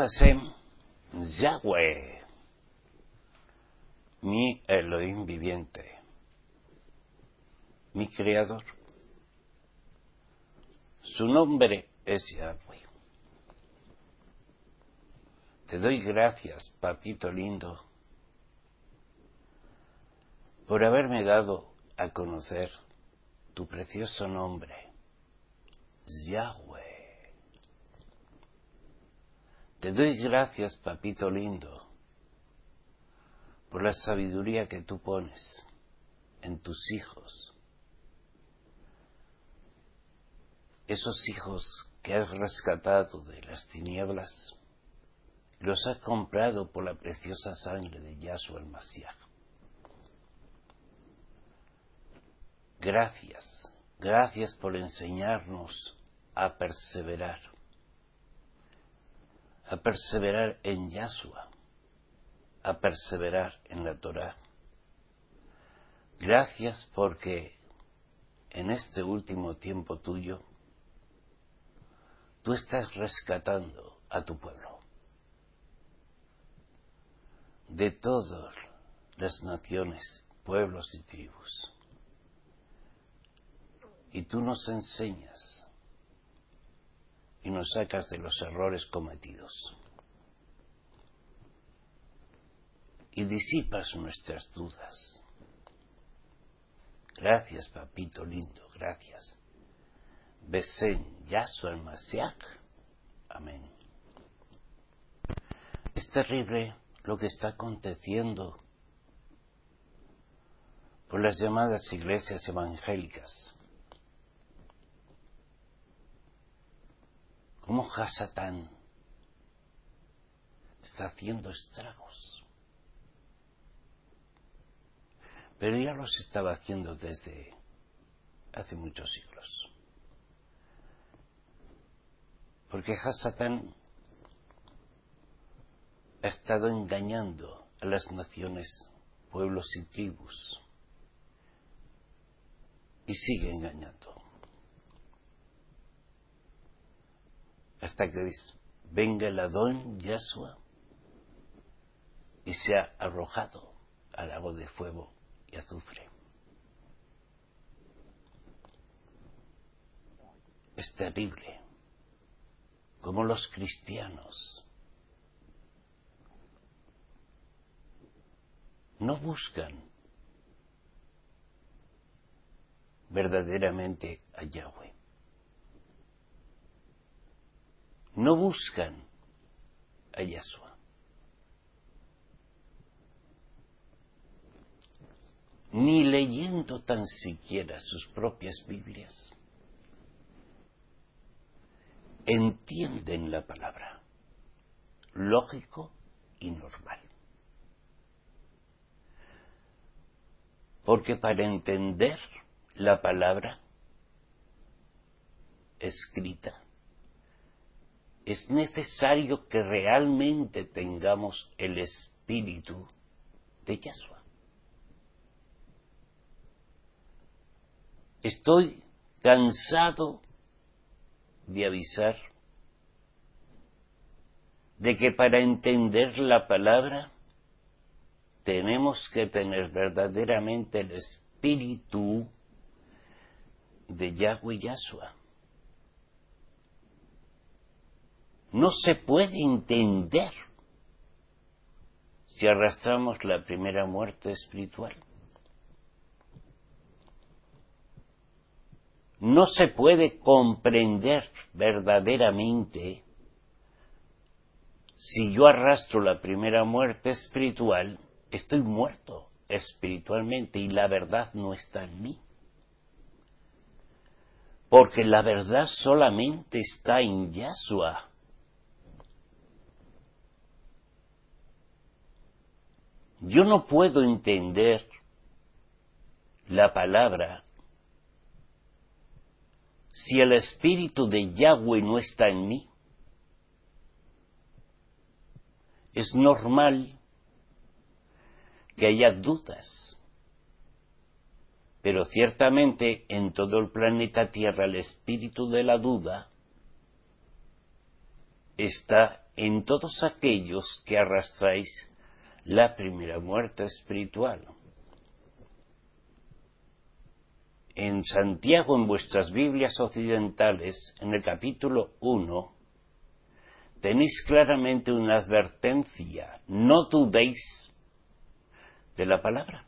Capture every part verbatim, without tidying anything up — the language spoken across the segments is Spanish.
Hashem, Yahweh, mi Elohim viviente, mi Creador. Su nombre es Yahweh. Te doy gracias, papito lindo, por haberme dado a conocer tu precioso nombre, Yahweh. Te doy gracias, papito lindo, por la sabiduría que tú pones en tus hijos, esos hijos que has rescatado de las tinieblas, los has comprado por la preciosa sangre de Yahshua el Mashiach. Gracias, gracias por enseñarnos a perseverar, a perseverar en Yahshua, a perseverar en la Torá. Gracias porque en este último tiempo tuyo, tú estás rescatando a tu pueblo de todas las naciones, pueblos y tribus. Y tú nos enseñas y nos sacas de los errores cometidos y disipas nuestras dudas. Gracias, papito lindo, gracias. Besen Yahshua el Mashiach. Amén. Es terrible lo que está aconteciendo por las llamadas iglesias evangélicas. Cómo Hasatán está haciendo estragos. Pero ya los estaba haciendo desde hace muchos siglos. Porque Hasatán ha estado engañando a las naciones, pueblos y tribus. Y sigue engañando. Hasta que venga el Adón Yahshua y sea arrojado al lago de fuego y azufre. Es terrible como los cristianos no buscan verdaderamente a Yahweh. No buscan a Yahshua. Ni leyendo tan siquiera sus propias Biblias, entienden la palabra, lógico y normal. Porque para entender la palabra escrita, es necesario que realmente tengamos el espíritu de Yahshua. Estoy cansado de avisar de que para entender la palabra tenemos que tener verdaderamente el espíritu de Yahweh Yahshua. No se puede entender si arrastramos la primera muerte espiritual. No se puede comprender verdaderamente si yo arrastro la primera muerte espiritual, estoy muerto espiritualmente y la verdad no está en mí. Porque la verdad solamente está en Yahshua. Yo no puedo entender la palabra si el espíritu de Yahweh no está en mí. Es normal que haya dudas, pero ciertamente en todo el planeta Tierra el espíritu de la duda está en todos aquellos que arrastráis la primera muerte espiritual. En Santiago, en vuestras Biblias occidentales, en el capítulo uno, tenéis claramente una advertencia: no dudéis de la palabra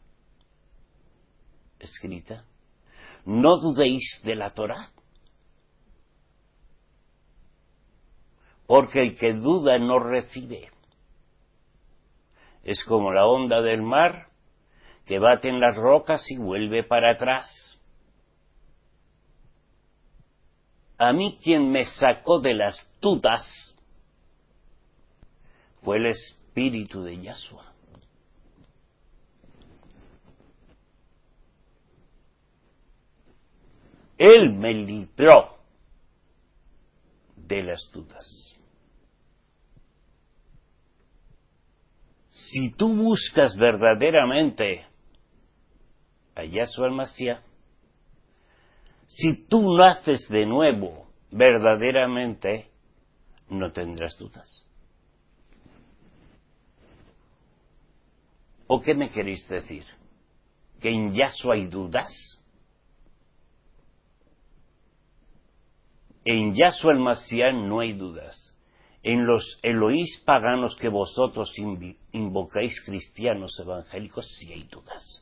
escrita, no dudéis de la Torá, porque el que duda no recibe. Es como la onda del mar que bate en las rocas y vuelve para atrás. A mí quien me sacó de las dudas fue el Espíritu de Yahshua. Él me libró de las dudas. Si tú buscas verdaderamente a Yahshua el Mashiach, si tú naces de nuevo verdaderamente, no tendrás dudas. ¿O qué me queréis decir? ¿Que en Yahshua hay dudas? En Yahshua el Mashiach no hay dudas. En los Elohís paganos que vosotros invocáis, cristianos evangélicos, sí hay dudas.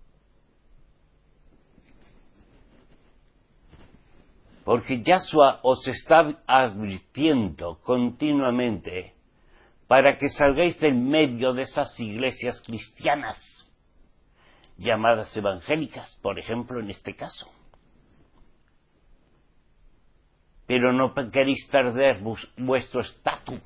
Porque Yahshua os está advirtiendo continuamente para que salgáis del medio de esas iglesias cristianas, llamadas evangélicas, por ejemplo, en este caso. Pero no queréis perder vuestro estatus.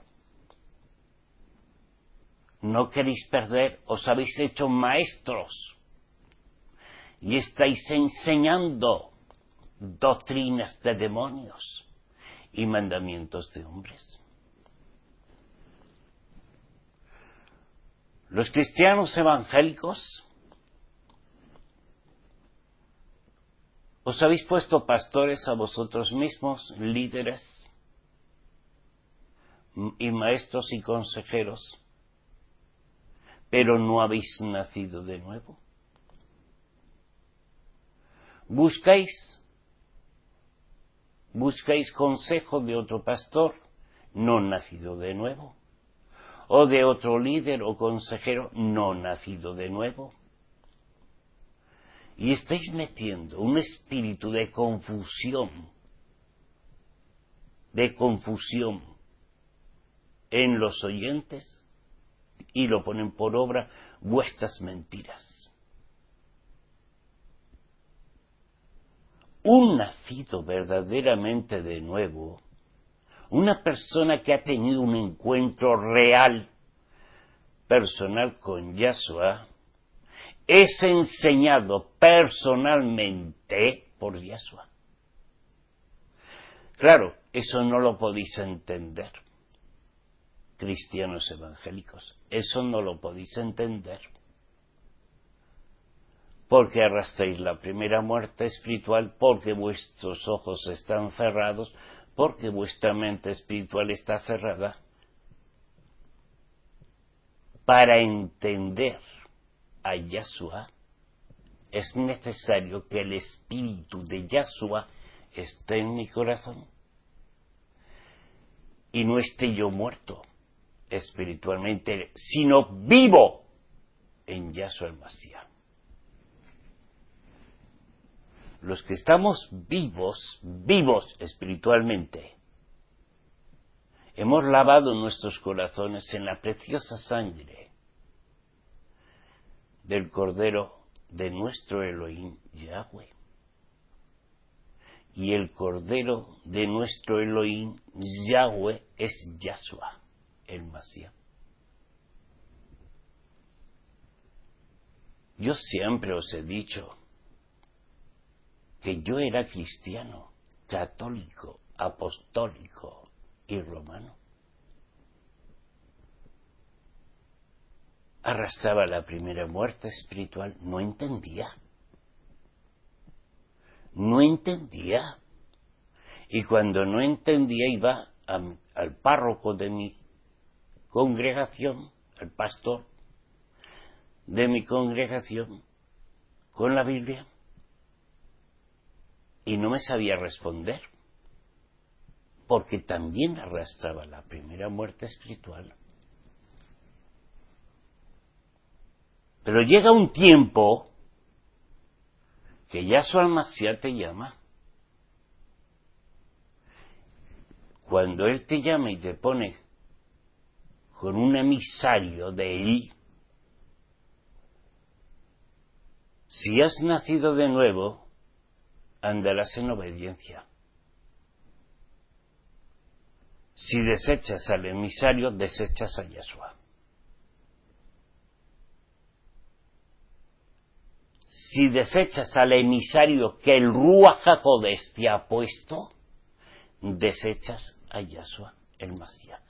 No queréis perder, os habéis hecho maestros y estáis enseñando doctrinas de demonios y mandamientos de hombres. Los cristianos evangélicos os habéis puesto pastores a vosotros mismos, líderes y maestros y consejeros, pero no habéis nacido de nuevo. Buscáis, buscáis consejo de otro pastor no nacido de nuevo, o de otro líder o consejero no nacido de nuevo. Y estáis metiendo un espíritu de confusión, de confusión en los oyentes y lo ponen por obra vuestras mentiras. Un nacido verdaderamente de nuevo, una persona que ha tenido un encuentro real, personal con Yahshua, es enseñado personalmente por Yahshua. Claro, eso no lo podéis entender, cristianos evangélicos, eso no lo podéis entender, porque arrastráis la primera muerte espiritual, porque vuestros ojos están cerrados, porque vuestra mente espiritual está cerrada. Para entender a Yahshua es necesario que el espíritu de Yahshua esté en mi corazón y no esté yo muerto espiritualmente, sino vivo en Yahshua el Mashiach. Los que estamos vivos, vivos espiritualmente, hemos lavado nuestros corazones en la preciosa sangre del Cordero de nuestro Elohim Yahweh. Y el Cordero de nuestro Elohim Yahweh es Yahshua, el Mashiach. Yo siempre os he dicho que yo era cristiano, católico, apostólico y romano. Arrastraba la primera muerte espiritual, no entendía. No entendía. Y cuando no entendía iba a, al párroco de mi congregación, al pastor de mi congregación, con la Biblia, y no me sabía responder, porque también arrastraba la primera muerte espiritual. Pero llega un tiempo que Yahshua Mashiach te llama. Cuando Él te llama y te pone con un emisario de Él, si has nacido de nuevo, andarás en obediencia. Si desechas al emisario, desechas a Yahshua. Si desechas al emisario que el Ruach HaKodesh te ha puesto, desechas a Yahshua el Mashiach.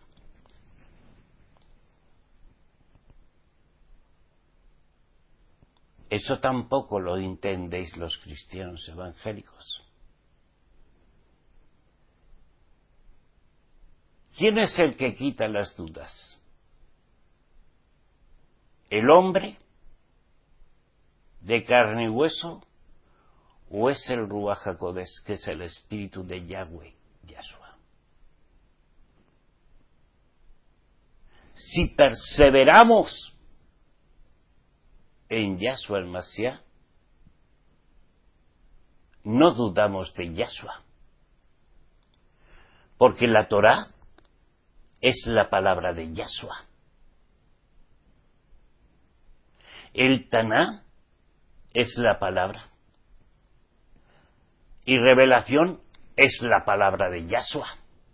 Eso tampoco lo entendéis los cristianos evangélicos. ¿Quién es el que quita las dudas? ¿El hombre de carne y hueso o es el Ruach HaKodesh, que es el espíritu de Yahweh, Yahshua? Si perseveramos en Yahshua el Mashiach, no dudamos de Yahshua, porque la Torá es la palabra de Yahshua. El Taná es la palabra. Y revelación es la palabra de Yahshua.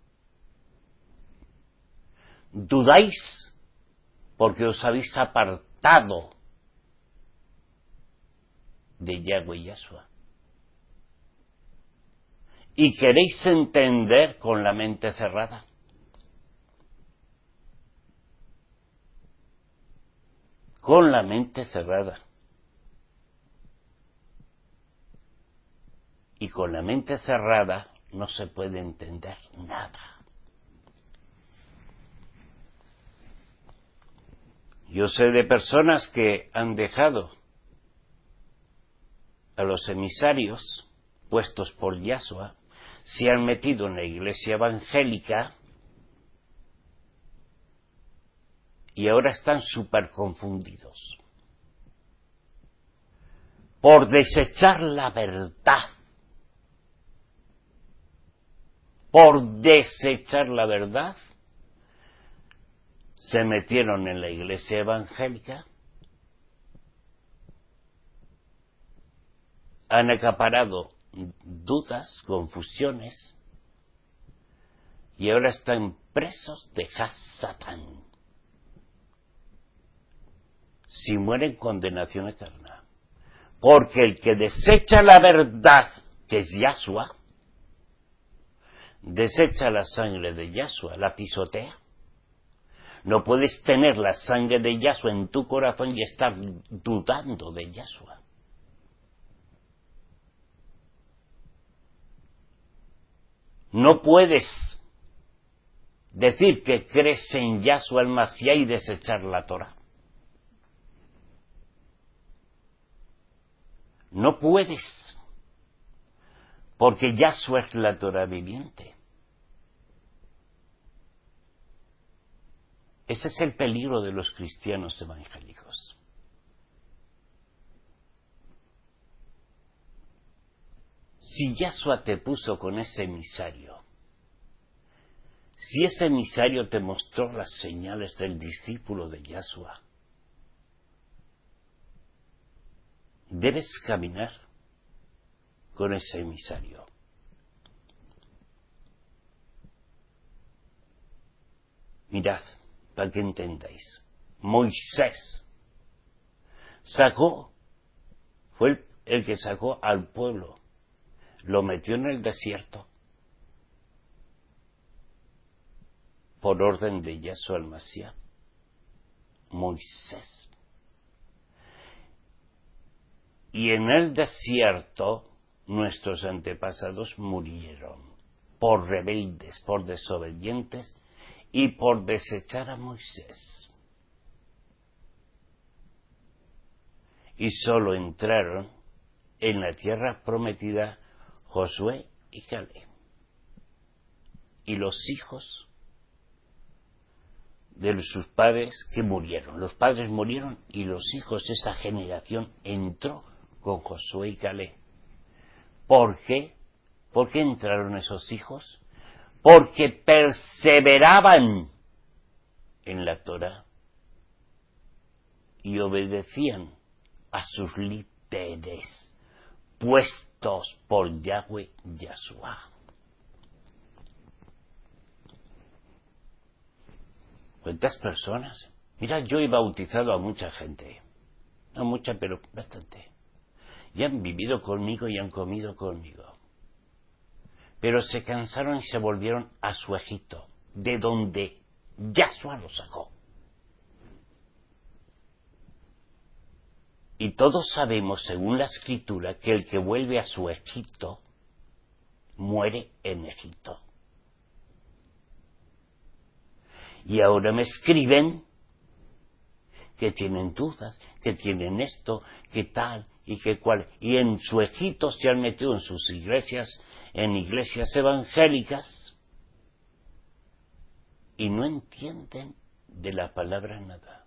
¿Dudáis porque os habéis apartado de Yahweh Yahshua? ¿Y queréis entender con la mente cerrada? Con la mente cerrada. Y con la mente cerrada no se puede entender nada. Yo sé de personas que han dejado a los emisarios puestos por Yahshua, se han metido en la iglesia evangélica y ahora están súper confundidos por desechar la verdad. Por desechar la verdad, se metieron en la iglesia evangélica, han acaparado dudas, confusiones, y ahora están presos de Hasatán. Si mueren, condenación eterna. Porque el que desecha la verdad, que es Yahshua, desecha la sangre de Yahshua, la pisotea. No puedes tener la sangre de Yahshua en tu corazón y estar dudando de Yahshua. No puedes decir que crees en Yahshua el Mashiach y desechar la Torah. No puedes, porque Yahshua es la Torah viviente. Ese es el peligro de los cristianos evangélicos. Si Yahshua te puso con ese emisario, si ese emisario te mostró las señales del discípulo de Yahshua, debes caminar con ese emisario. Mirad, para que entendáis, Moisés sacó, fue el, el que sacó al pueblo, lo metió en el desierto por orden de Yahshua el Mashiach. Moisés. Y en el desierto nuestros antepasados murieron. por rebeldes, por desobedientes y por desechar a Moisés. Y solo entraron en la tierra prometida Josué y Caleb. Y los hijos de sus padres que murieron. Los padres murieron y los hijos de esa generación entró con Josué y Caleb. ¿Por qué? ¿Por qué entraron esos hijos? Porque perseveraban en la Torá y obedecían a sus líderes puestos por Yahweh Yahshua. ¿Cuántas personas? Mira, yo he bautizado a mucha gente, no mucha, pero bastante, y han vivido conmigo y han comido conmigo, pero se cansaron y se volvieron a su Egipto, de donde Yahshua los sacó. Y todos sabemos, según la Escritura, que el que vuelve a su Egipto muere en Egipto. Y ahora me escriben que tienen dudas, que tienen esto, que tal y que cual. Y en su Egipto se han metido en sus iglesias, en iglesias evangélicas, y no entienden de la palabra nada.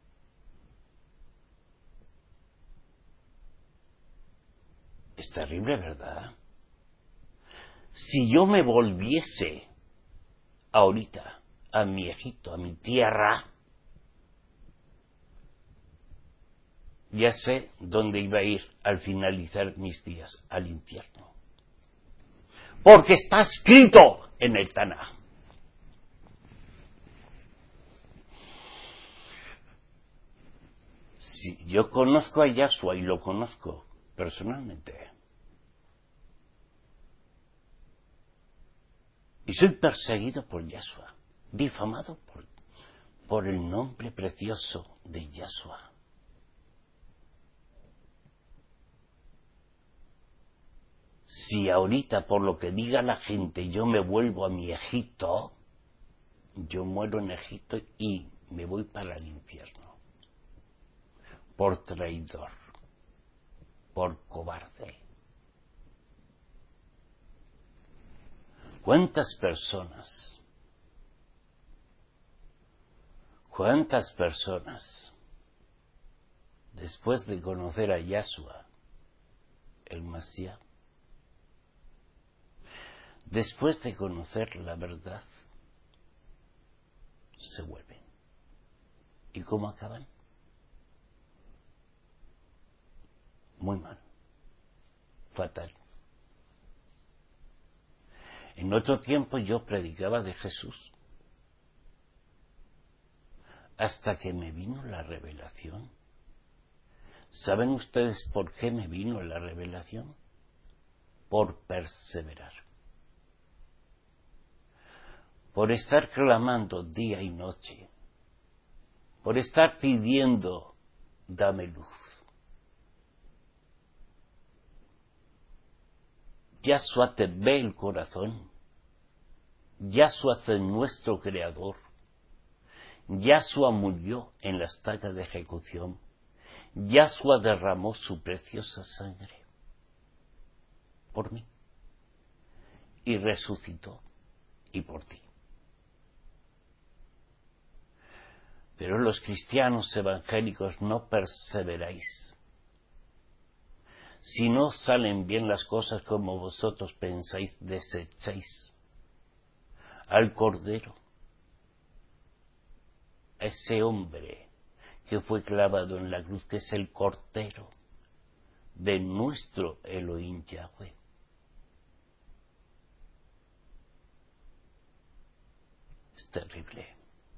Es terrible, ¿verdad? Si yo me volviese ahorita a mi Egipto, a mi tierra, ya sé dónde iba a ir al finalizar mis días, al infierno. Porque está escrito en el Tanaj. Si yo conozco a Yahshua y lo conozco personalmente, y soy perseguido por Yahshua, difamado por, por el nombre precioso de Yahshua. Si ahorita, por lo que diga la gente, yo me vuelvo a mi Egipto, yo muero en Egipto y me voy para el infierno. Por traidor, por cobarde. ¿Cuántas personas, cuántas personas, después de conocer a Yahshua, el Mashiach, después de conocer la verdad, se vuelven? ¿Y cómo acaban? Muy mal, fatal. En otro tiempo yo predicaba de Jesús, hasta que me vino la revelación. ¿Saben ustedes por qué me vino la revelación? Por perseverar. Por estar clamando día y noche. Por estar pidiendo, dame luz. Yahshua te ve el corazón. Yahshua es nuestro creador. Yahshua murió en la estaca de ejecución. Yahshua derramó su preciosa sangre por mí y resucitó y por ti. Pero los cristianos evangélicos no perseveráis. Si no salen bien las cosas como vosotros pensáis, desecháis al Cordero, a ese hombre que fue clavado en la cruz, que es el Cordero de nuestro Elohim Yahweh. Es terrible.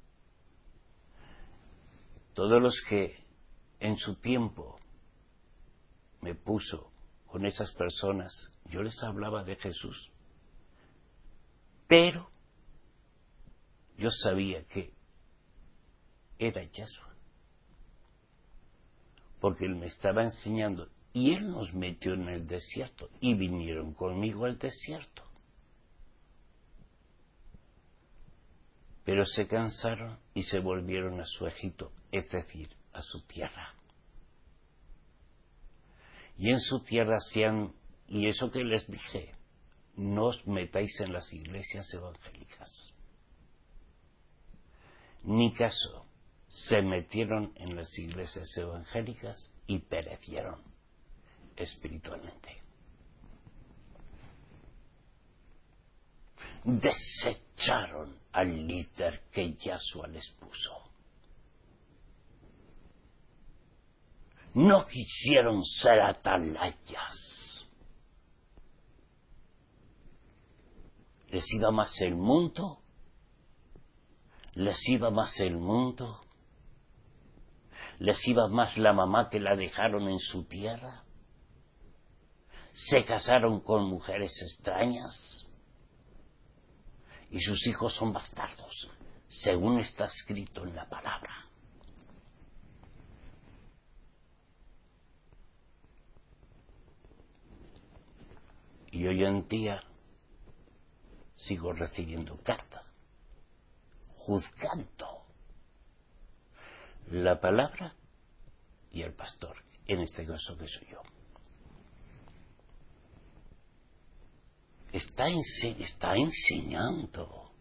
Todos los que en su tiempo me puso con esas personas, yo les hablaba de Jesús, pero yo sabía que era Yahshua, porque Él me estaba enseñando, y Él nos metió en el desierto, y vinieron conmigo al desierto. pero se cansaron y se volvieron a su Egipto, es decir, a su tierra. Y en su tierra hacían, y eso que les dije, no os metáis en las iglesias evangélicas. Ni caso, se metieron en las iglesias evangélicas y perecieron espiritualmente. Desecharon al líder que Yahshua les puso. No quisieron ser atalayas. Les iba más el mundo, les iba más el mundo, les iba más la mamá que la dejaron en su tierra, se casaron con mujeres extrañas y sus hijos son bastardos, según está escrito en la palabra. Y hoy en día sigo recibiendo cartas, juzgando la palabra y el pastor, en este caso que soy yo. Está, ense- está enseñando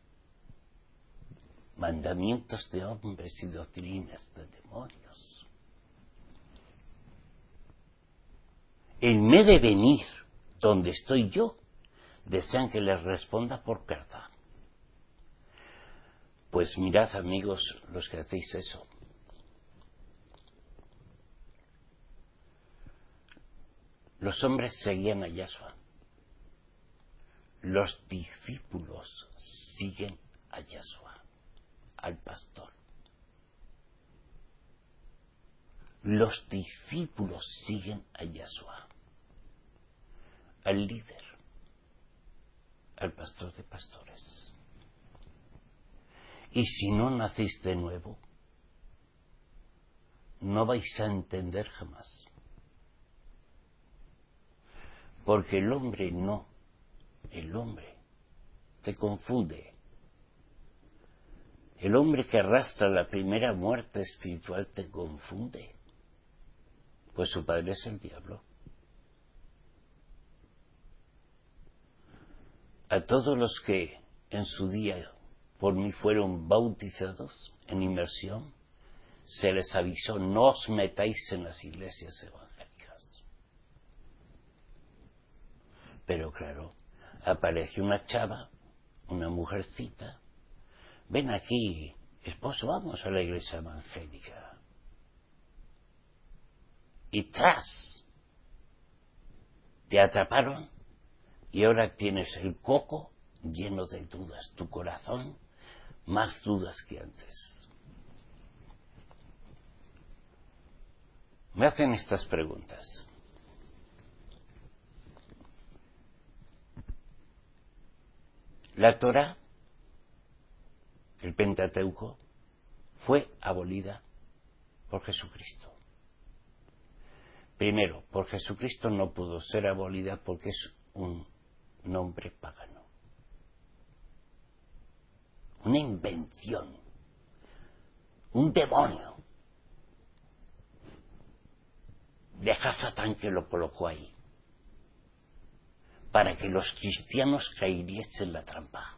mandamientos de hombres y doctrinas de demonios. En vez de venir donde estoy yo, desean que les responda por carta. Pues mirad, amigos, los que hacéis eso. Los hombres seguían a Yahshua. Los discípulos siguen a Yahshua, al pastor. Los discípulos siguen a Yahshua, al líder, al pastor de pastores. Y si no nacéis de nuevo, no vais a entender jamás. Porque el hombre no, el hombre te confunde. El hombre que arrastra la primera muerte espiritual te confunde. Pues su padre es el diablo. A todos los que en su día por mí fueron bautizados en inmersión, se les avisó, no os metáis en las iglesias evangélicas. Pero claro, apareció una chava, una mujercita, ven aquí, esposo, vamos a la iglesia evangélica. Y tras, te atraparon y ahora tienes el coco lleno de dudas, tu corazón más dudas que antes. Me hacen estas preguntas. La Torá, el Pentateuco, fue abolida por Jesucristo. Primero, por Jesucristo no pudo ser abolida porque es un nombre pagano. Una invención, un demonio de Hasatán que lo colocó ahí, para que los cristianos cairiesen en la trampa.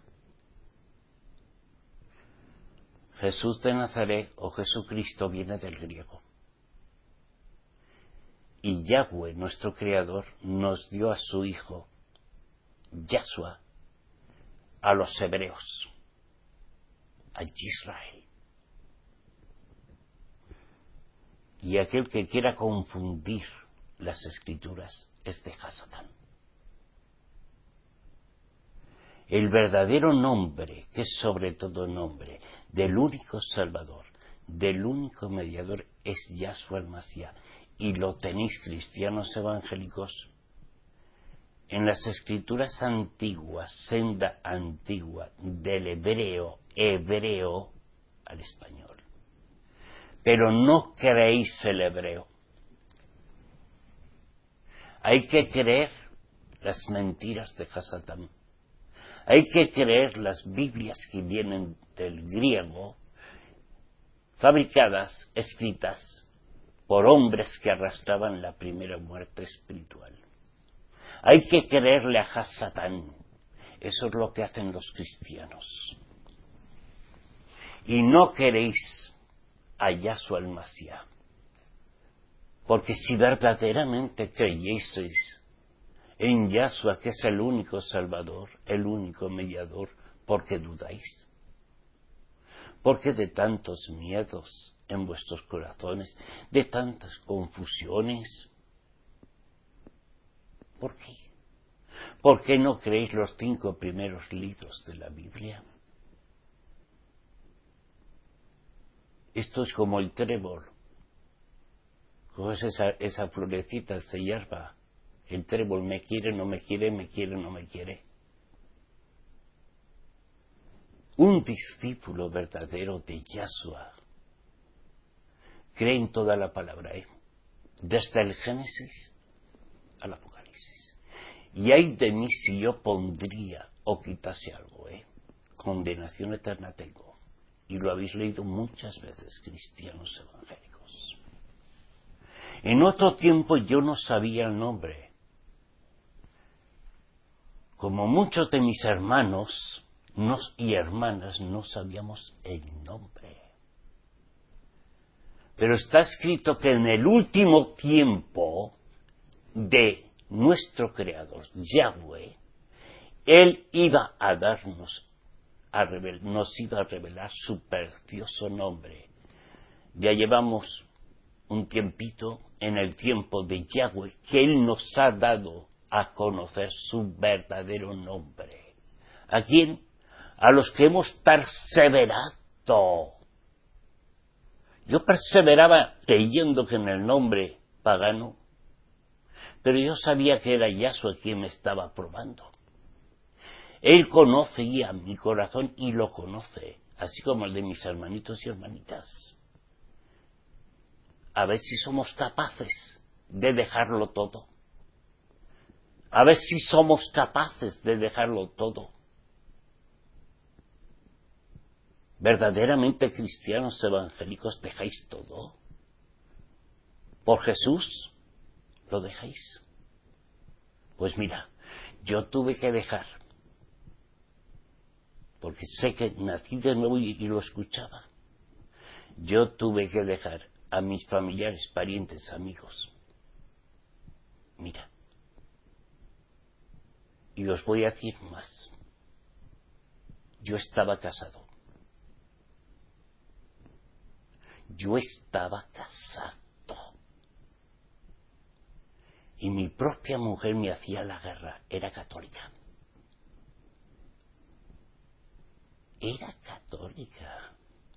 Jesús de Nazaret o Jesucristo viene del griego. Y Yahweh, nuestro Creador, nos dio a su Hijo, Yahshua, a los hebreos, a Israel. Y aquel que quiera confundir las Escrituras es de Hasatán. El verdadero nombre, que es sobre todo nombre, del único Salvador, del único mediador, es Yahshua el Mashiach. Y lo tenéis, cristianos evangélicos, en las Escrituras antiguas, senda antigua, del hebreo, hebreo al español. Pero no creéis el hebreo. Hay que creer las mentiras de Hasatán. Hay que creer las Biblias que vienen del griego, fabricadas, escritas por hombres que arrastraban la primera muerte espiritual. Hay que creerle a Hasatán. Eso es lo que hacen los cristianos. Y no queréis a Yahshua el Mashiach. Porque si verdaderamente creyeseis en Yahshua, que es el único Salvador, el único mediador, ¿por qué dudáis? ¿Por qué de tantos miedos en vuestros corazones, de tantas confusiones? ¿Por qué? ¿Por qué no creéis los cinco primeros libros de la Biblia? Esto es como el trébol. Coges esa, esa florecita, esa hierba. El trébol me quiere, no me quiere, me quiere, no me quiere. Un discípulo verdadero de Yahshua cree en toda la palabra, ¿eh? Desde el Génesis al Apocalipsis. Y ay de mí si yo pondría o quitase algo, ¿eh? Condenación eterna tengo. Y lo habéis leído muchas veces, cristianos evangélicos. En otro tiempo yo no sabía el nombre. Como muchos de mis hermanos nos, y hermanas no sabíamos el nombre. Pero está escrito que en el último tiempo de nuestro Creador, Yahweh, Él iba a darnos, a revel, nos iba a revelar su precioso nombre. Ya llevamos un tiempito en el tiempo de Yahweh que Él nos ha dado a conocer su verdadero nombre. ¿A quién? A los que hemos perseverado. Yo perseveraba creyendo que en el nombre pagano, pero yo sabía que era Yahshua quien me estaba probando. Él conocía mi corazón y lo conoce, así como el de mis hermanitos y hermanitas. A ver si somos capaces de dejarlo todo. A ver si somos capaces de dejarlo todo. ¿Verdaderamente cristianos evangélicos dejáis todo? ¿Por Jesús lo dejáis? Pues mira, yo tuve que dejar, porque sé que nací de nuevo y, y lo escuchaba. Yo tuve que dejar a mis familiares, parientes, amigos. Mira, y os voy a decir más. Yo estaba casado. Yo estaba casado. Y mi propia mujer me hacía la guerra. Era católica. Era católica.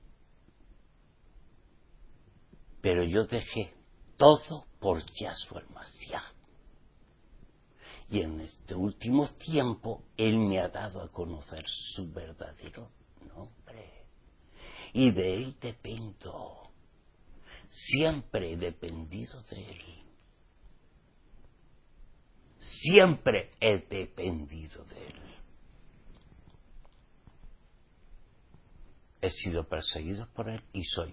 Pero yo dejé todo por Yahshua el Mashiach. Y en este último tiempo Él me ha dado a conocer su verdadero nombre. Y de Él dependo. Siempre he dependido de Él. Siempre he dependido de Él. He sido perseguido por Él y soy.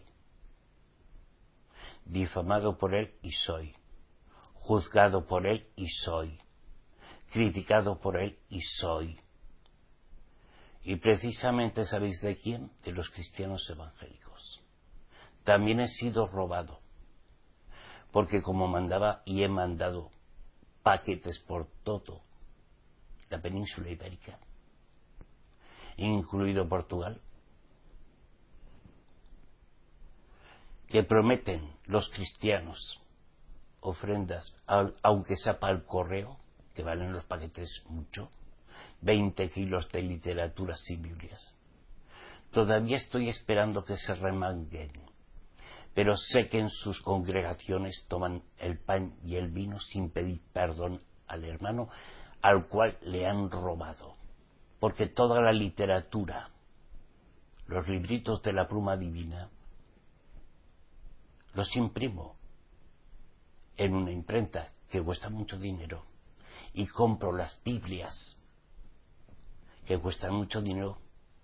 Difamado por Él y soy. Juzgado por Él y soy. Criticado por Él y soy. Y precisamente, ¿sabéis de quién? De los cristianos evangélicos. También he sido robado. Porque como mandaba y he mandado paquetes por todo la península ibérica, incluido Portugal, que prometen los cristianos ofrendas, aunque sea para el correo, que valen los paquetes mucho, veinte kilos de literaturas y Biblias. Todavía estoy esperando que se remanguen, pero sé que en sus congregaciones toman el pan y el vino sin pedir perdón al hermano al cual le han robado, porque toda la literatura, los libritos de la pluma divina, los imprimo en una imprenta que cuesta mucho dinero y compro las Biblias que cuestan mucho dinero.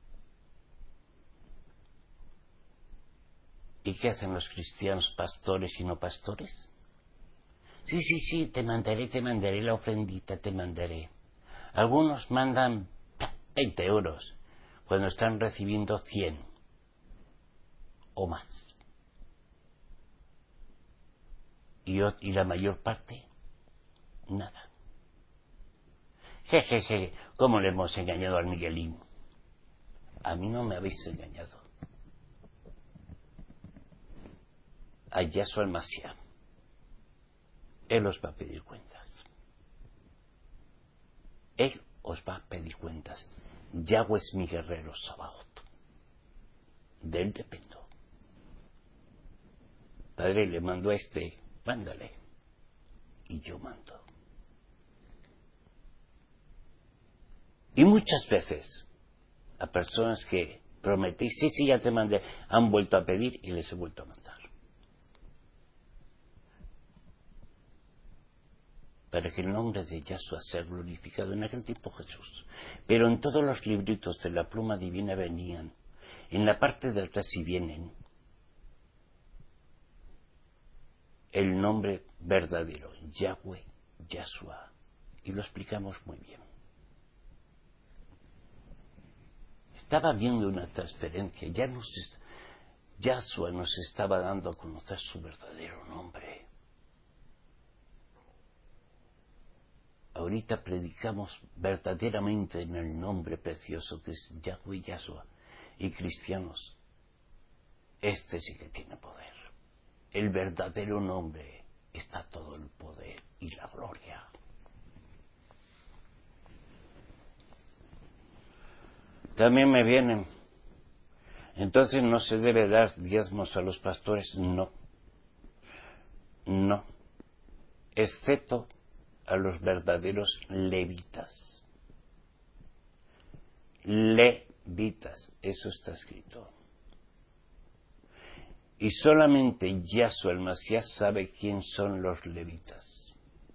¿Y qué hacen los cristianos, pastores y no pastores? Sí, sí, sí, te mandaré, te mandaré la ofrendita, te mandaré. Algunos mandan veinte euros cuando están recibiendo cien o más. Y, yo, y la mayor parte, nada. Jejeje, je, je. ¿Cómo le hemos engañado al Miguelín? A mí no me habéis engañado. A Yahshua el Mashiach. Él os va a pedir cuentas. Él os va a pedir cuentas. Yahweh es mi guerrero Sabaoth. De él dependo. Padre, le mando a este, mándale. Y yo mando. Y muchas veces a personas que prometí, sí, sí, ya te mandé, han vuelto a pedir y les he vuelto a mandar. Para que el nombre de Yahshua sea glorificado. En aquel tiempo Jesús. Pero en todos los libritos de la pluma divina venían, en la parte de atrás si vienen, el nombre verdadero, Yahweh, Yahshua. Y lo explicamos muy bien. Estaba viendo una transferencia, ya nos, Yahshua nos estaba dando a conocer su verdadero nombre. Ahorita predicamos verdaderamente en el nombre precioso que es Yahweh Yahshua. Y cristianos, este sí que tiene poder. El verdadero nombre está todo el poder y la gloria. También me vienen. Entonces no se debe dar diezmos a los pastores. No. No. Excepto a los verdaderos levitas. Levitas, eso está escrito. Y solamente Yahshua el Mashiach sabe quién son los levitas.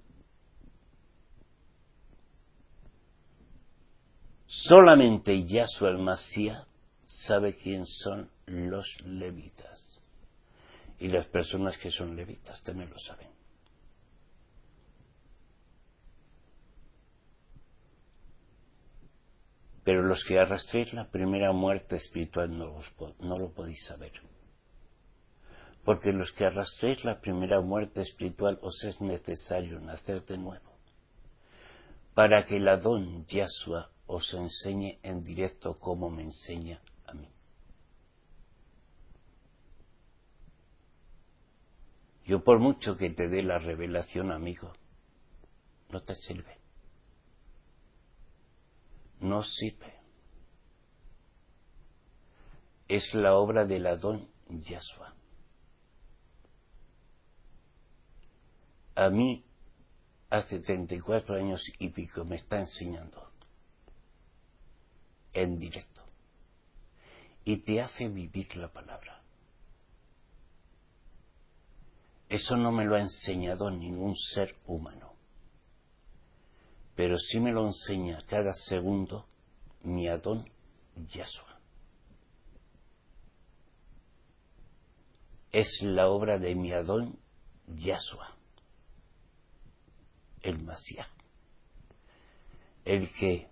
Solamente Yahshua el Mashiach sabe quién son los levitas. Y las personas que son levitas también lo saben. Pero los que arrastréis la primera muerte espiritual no, los, no lo podéis saber. Porque los que arrastréis la primera muerte espiritual os es necesario nacer de nuevo. Para que el Adón Yahshua os enseñe en directo como me enseña a mí. Yo por mucho que te dé la revelación, amigo, no te sirve. No sirve. Es la obra del Adón Yahshua. A mí, hace treinta y cuatro años y pico, me está enseñando en directo. Y te hace vivir la palabra. Eso no me lo ha enseñado ningún ser humano. Pero sí me lo enseña cada segundo mi Adón Yahshua. Es la obra de mi Adón Yahshua, el Mashiach, el que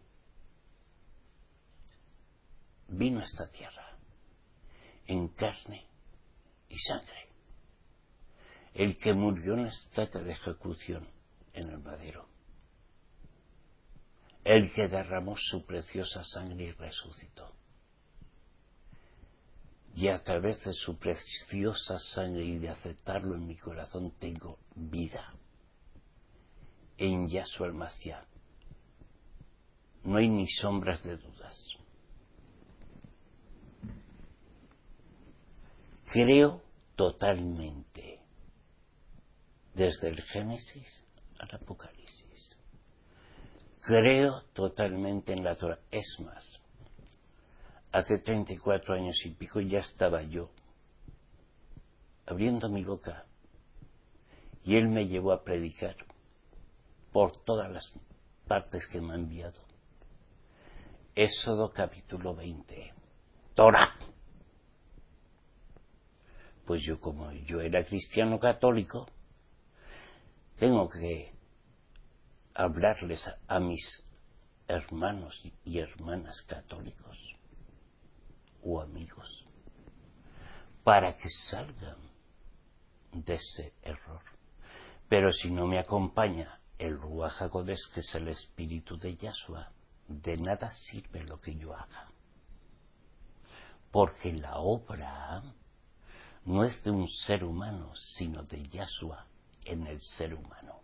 vino a esta tierra en carne y sangre, el que murió en la estatua de ejecución en el madero, el que derramó su preciosa sangre y resucitó. Y a través de su preciosa sangre y de aceptarlo en mi corazón tengo vida. En Yahshua el Mashiach no hay ni sombras de dudas. Creo totalmente, desde el Génesis al Apocalipsis. Creo totalmente en la Torah. Es más, hace treinta y cuatro años y pico ya estaba yo abriendo mi boca y Él me llevó a predicar por todas las partes que me ha enviado Éxodo capítulo veinte. Torá. Pues yo, como yo era cristiano católico, tengo que hablarles a, a mis hermanos y hermanas católicos o amigos para que salgan de ese error. Pero si no me acompaña el Ruach HaKodesh, que es el espíritu de Yahshua, de nada sirve lo que yo haga. Porque la obra no es de un ser humano, sino de Yahshua en el ser humano.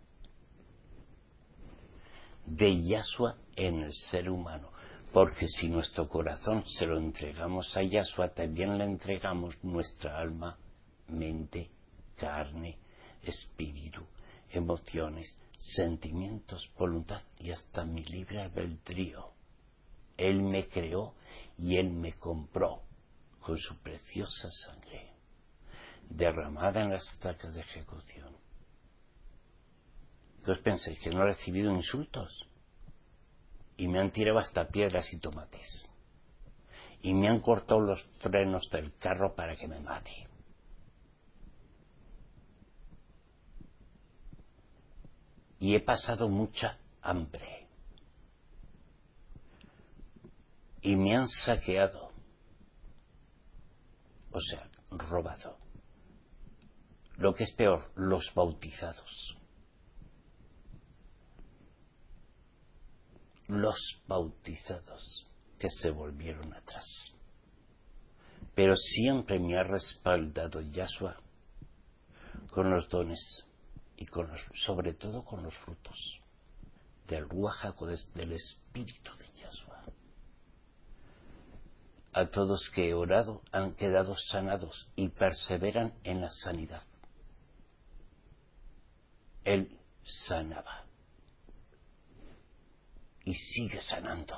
De Yahshua en el ser humano. Porque si nuestro corazón se lo entregamos a Yahshua, también le entregamos nuestra alma, mente, carne, espíritu, emociones, sentimientos, voluntad y hasta mi libre albedrío. Él me creó y Él me compró con su preciosa sangre, derramada en las estacas de ejecución. ¿Qué os pensáis? ¿Que no he recibido insultos? Y me han tirado hasta piedras y tomates. Y me han cortado los frenos del carro para que me mate. Y he pasado mucha hambre. Y me han saqueado. O sea, robado. Lo que es peor, los bautizados. Los bautizados que se volvieron atrás. Pero siempre me ha respaldado Yahshua con los dones y con los, sobre todo con los frutos del Ruach HaKodesh, del espíritu de Yahshua. A todos que he orado han quedado sanados y perseveran en la sanidad. Él sanaba y sigue sanando.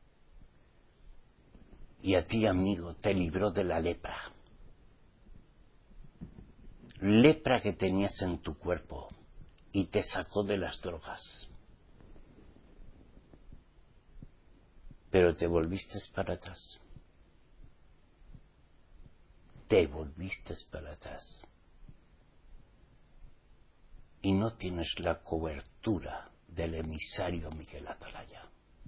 Y a ti, amigo, te libró de la lepra. Lepra que tenías en tu cuerpo y te sacó de las drogas. Pero te volviste para atrás. Te volviste para atrás. Y no tienes la cobertura del emisario Miguel Atalaya.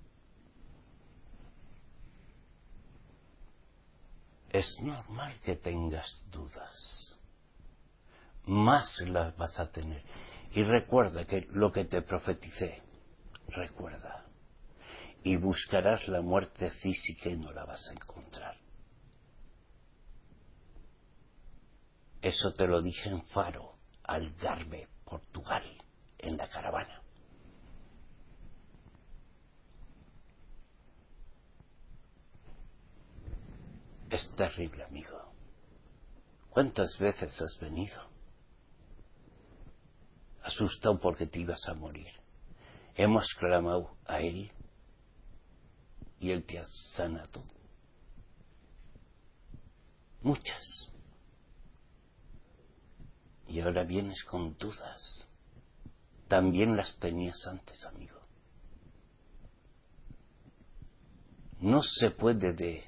Es normal que tengas dudas. Más las vas a tener. Y recuerda que lo que te profeticé, recuerda. Y buscarás la muerte física y no la vas a encontrar. Eso te lo dije en Faro, Algarve, Portugal, en la caravana. Es terrible, amigo. ¿Cuántas veces has venido? Asustado porque te ibas a morir. Hemos clamado a Él y Él te ha sanado. Muchas. Y ahora vienes con dudas. También las tenías antes, amigo. No se puede de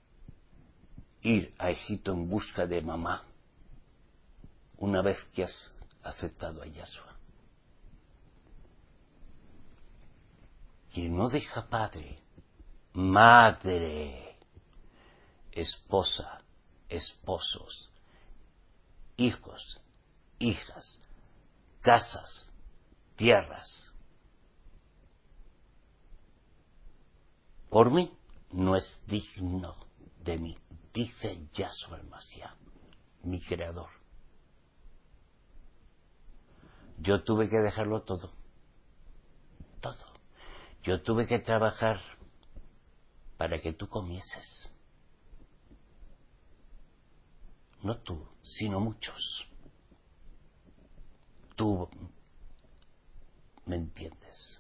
ir a Egipto en busca de mamá una vez que has aceptado a Yahshua. Quien no deja padre, madre, esposa, esposos, hijos, hijas, casas, tierras, por mí no es digno de mí, dice Yahshua el Mashiach, mi creador. Yo tuve que dejarlo todo, todo. Yo tuve que trabajar para que tú comieses. No tú, sino muchos. Tú me entiendes.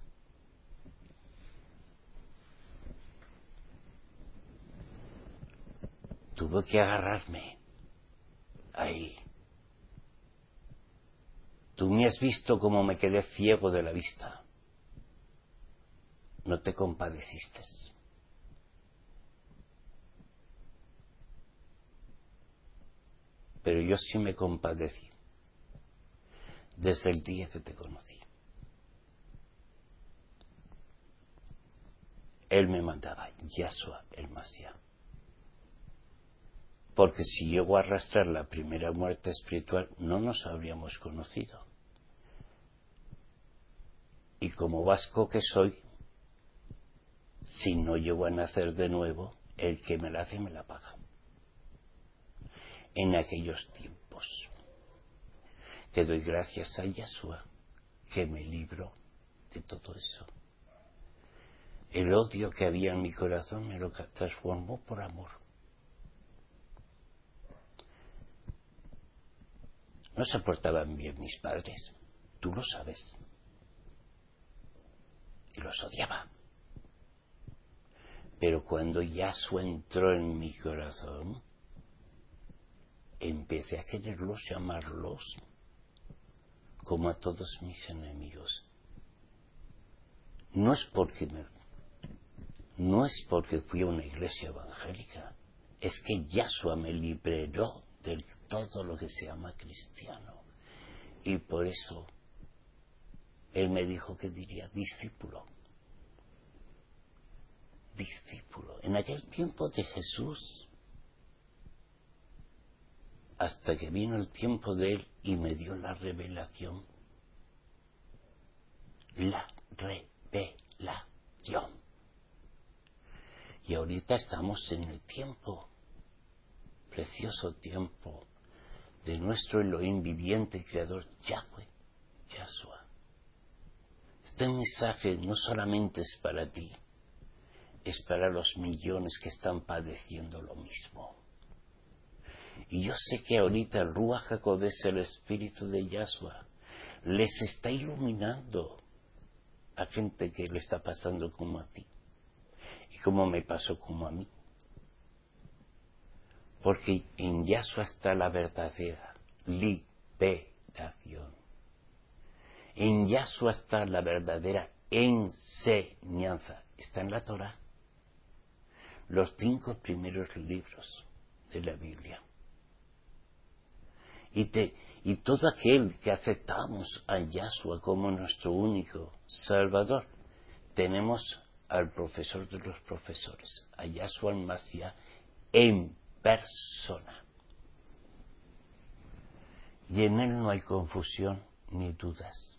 Tuve que agarrarme ahí. Tú me has visto como me quedé ciego de la vista. No te compadeciste. pero yo sí me compadecí desde el día que te conocí. Él me mandaba, Yahshua el Mashiach. Porque si llego a arrastrar la primera muerte espiritual, no nos habríamos conocido. Y como vasco que soy, si no llego a nacer de nuevo, el que me la hace me la paga. En aquellos tiempos, que doy gracias a Yahshua, que me libró de todo eso. El odio que había en mi corazón me lo transformó por amor. No se portaban bien mis padres, tú lo sabes. Y los odiaba. Pero cuando Yahshua entró en mi corazón, empecé a quererlos y amarlos como a todos mis enemigos. No es porque me, no es porque fui a una iglesia evangélica, es que Yahshua me liberó de todo lo que se llama cristiano. Y por eso Él me dijo que diría discípulo. Discípulo. En aquel tiempo de Jesús, hasta que vino el tiempo de Él y me dio la revelación. La revelación. Y ahorita estamos en el tiempo, precioso tiempo, de nuestro Elohim viviente y creador, Yahweh, Yahshua. Este mensaje no solamente es para ti, es para los millones que están padeciendo lo mismo. Y yo sé que ahorita el Ruach HaKodesh, el Espíritu de Yahshua, les está iluminando a gente que le está pasando como a ti. Y como me pasó como a mí. Porque en Yahshua está la verdadera liberación. En Yahshua está la verdadera enseñanza. Está en la Torah. Los cinco primeros libros de la Biblia. Y, te, y todo aquel que aceptamos a Yahshua como nuestro único Salvador, tenemos al profesor de los profesores, a Yahshua el Mashiach en persona. Y en él no hay confusión ni dudas.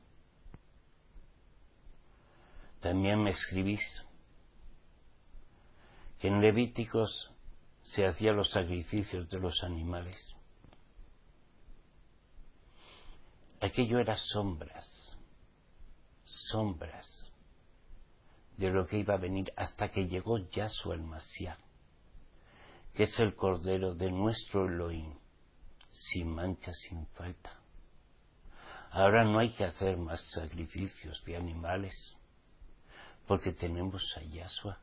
También me escribís que en Levíticos se hacían los sacrificios de los animales. Aquello era sombras, sombras de lo que iba a venir hasta que llegó Yahshua el Mashiach, que es el Cordero de nuestro Elohim, sin mancha, sin falta. Ahora no hay que hacer más sacrificios de animales, porque tenemos a Yahshua,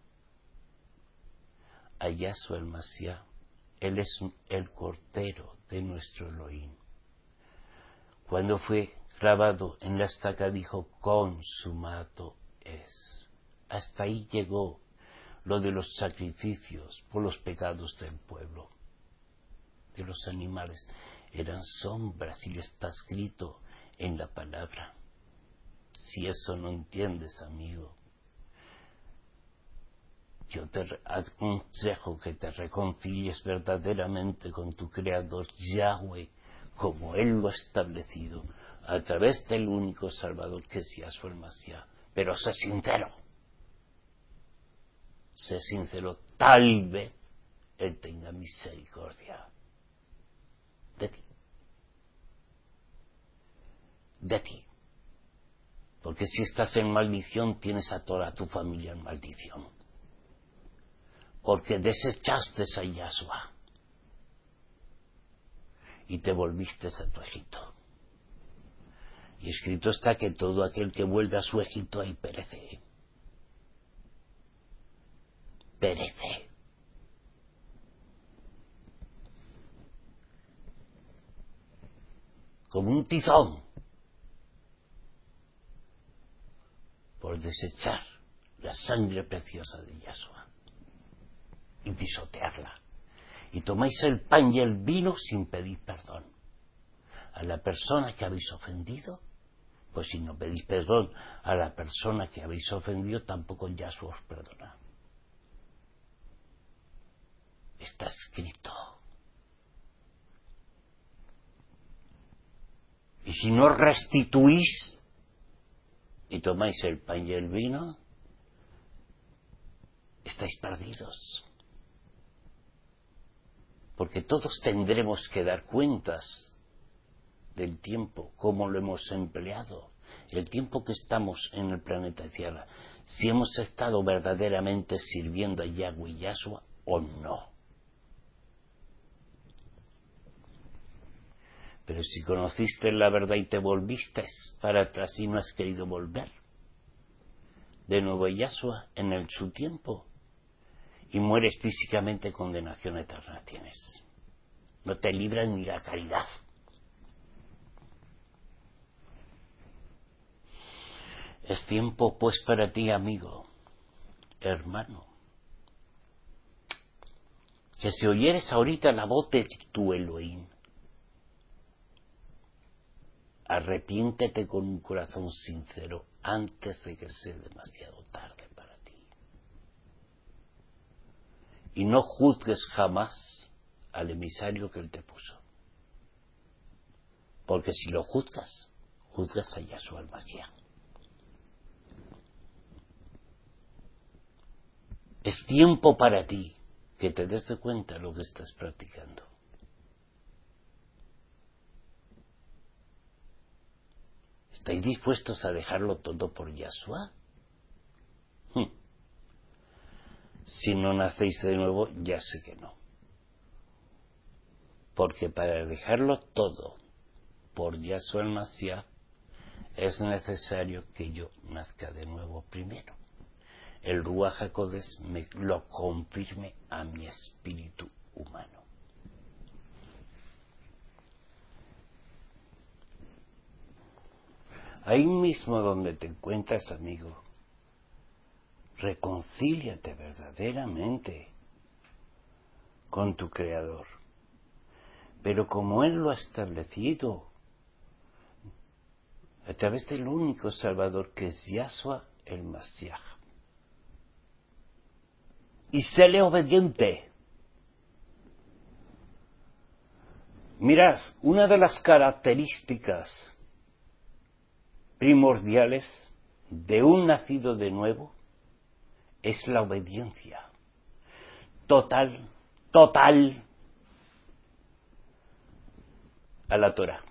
a Yahshua el Mashiach. Él es el Cordero de nuestro Elohim. Cuando fue clavado en la estaca dijo, consumado es. Hasta ahí llegó lo de los sacrificios por los pecados del pueblo, de los animales. Eran sombras y está escrito en la palabra. Si eso no entiendes, amigo, yo te aconsejo que te reconcilies verdaderamente con tu Creador Yahweh, como Él lo ha establecido, a través del único Salvador que es Yahshua el Mashiach. Pero sé sincero, sé sincero, tal vez Él tenga misericordia de ti, de ti, porque si estás en maldición tienes a toda tu familia en maldición, porque desechaste a Yahshua y te volviste a tu Egipto. Y escrito está que todo aquel que vuelve a su Egipto ahí perece. Perece. Como un tizón. Por desechar la sangre preciosa de Yahshua. Y pisotearla. y tomáis el pan y el vino sin pedir perdón a la persona que habéis ofendido, pues si no pedís perdón a la persona que habéis ofendido, tampoco Yahshua os perdona. Está escrito. Y si no restituís y tomáis el pan y el vino, estáis perdidos. Porque todos tendremos que dar cuentas del tiempo, cómo lo hemos empleado, el tiempo que estamos en el planeta Tierra, si hemos estado verdaderamente sirviendo a Yahweh y Yahshua o no. Pero si conociste la verdad y te volviste para atrás y no has querido volver de nuevo a Yahshua en el, su tiempo, y mueres físicamente, condenación eterna tienes. No te libra ni la caridad. Es tiempo pues para ti, amigo, hermano, que si oyeres ahorita la voz de tu Elohim, arrepiéntete con un corazón sincero antes de que sea demasiado tarde para ti. Y no juzgues jamás al emisario que él te puso. Porque si lo juzgas, juzgas a Yahshua el Mashiach. Es tiempo para ti que te des de cuenta de lo que estás practicando. ¿Estáis dispuestos a dejarlo todo por Yahshua? Hmm. Si no nacéis de nuevo, ya sé que no. Porque para dejarlo todo por Yahshua el Mashiach es necesario que yo nazca de nuevo primero. El Ruach HaKodesh me lo confirme a mi espíritu humano. Ahí mismo donde te encuentras, amigo, reconcíliate verdaderamente con tu Creador. Pero como Él lo ha establecido, a través del único Salvador que es Yahshua el Mashiach. Y séle obediente. Mirad, una de las características primordiales de un nacido de nuevo es la obediencia total, total a la Torah.